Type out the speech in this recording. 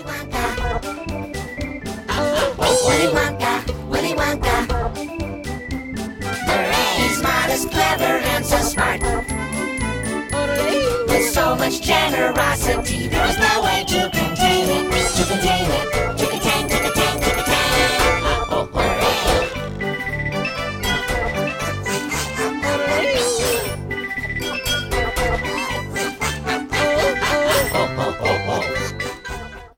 Willy Wonka, Willy Wonka. He's modest, clever, and so smart. With so much generosity, there was no way to contain it, to contain it.